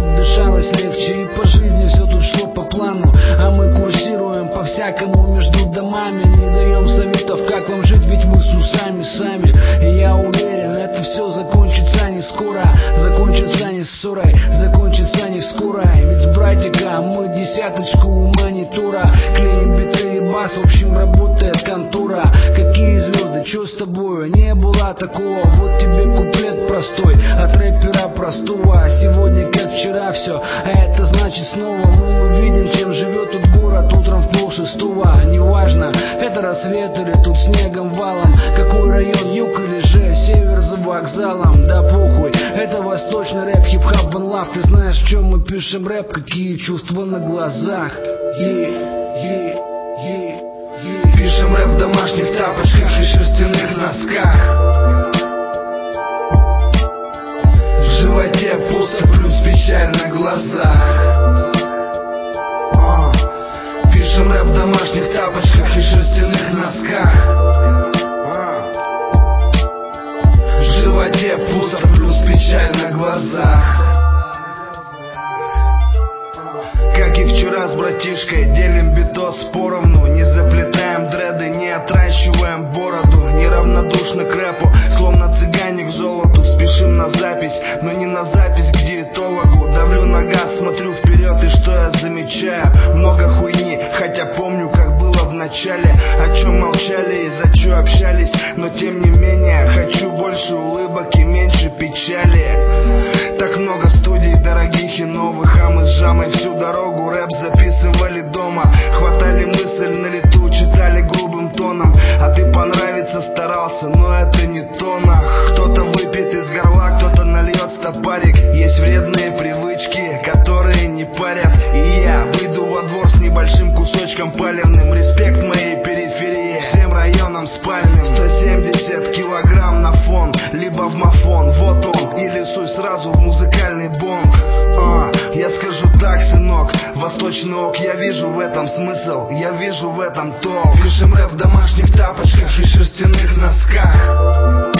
дышалось легче, и по жизни все тут шло по плану. А мы курсируем по-всякому между домами, не даем советов, как вам жить, ведь мы с усами сами. И я уверен, это все закончится не скоро, закончится не ссорой, закончится не скоро. Ведь с братиком мы десяточку у монитора, клеим биты и бас, в общем работает контора. Какие звезды, чё с тобою, не было такого. Вот тебе куплет простой от рэпера простого. Сегодня как вчера все, а это значит снова мы увидим, чем живет тут город утром в 5:30. Неважно, это рассвет или тут снегом валом, какой район, юг или же север за вокзалом. Да похуй, это восточный рэп, хип-хап, ван-лав. Ты знаешь, в чем мы пишем рэп, какие чувства на глазах. Пишем рэп в домашних тапочках и шерстяных носках. В животе пусто, плюс печаль на глазах. Пишем рэп в домашних тапочках и шерстяных носках. В животе пусто, плюс печаль на глазах. Как и вчера с братишкой делим битос поровну, не заплетаем дреды, не отращиваем бороду, неравнодушны к рэпу, словно цыгане к золоту. Спешим на запись, но не на запись к диетологу. Давлю на газ, смотрю вперед, и что я замечаю? Много хуйни, хотя помню, как было в начале. О чем молчали и за что общались, но тем не менее хочу больше улыбок и меньше печали. Так много студий дорогих и новых, а мы с Жамой всю дорогу рэп записывали дома. Хватали мысль на лету, читали грубым тоном. А ты понравиться старался, но это не то нах. Кто-то выпьет из горла, кто-то нальет стопарик. Есть вредные привычки, которые не парят. И я выйду во двор с небольшим кусочком палевным. Респект моей периферии, всем районам спальным. 170 килограмм на фон, либо в мафон. Вот он, или суй сразу в музыкальный бонг. Я скажу так, сынок, восточный ок, я вижу в этом смысл, я вижу в этом толк. Пишем рэп в домашних тапочках и шерстяных носках.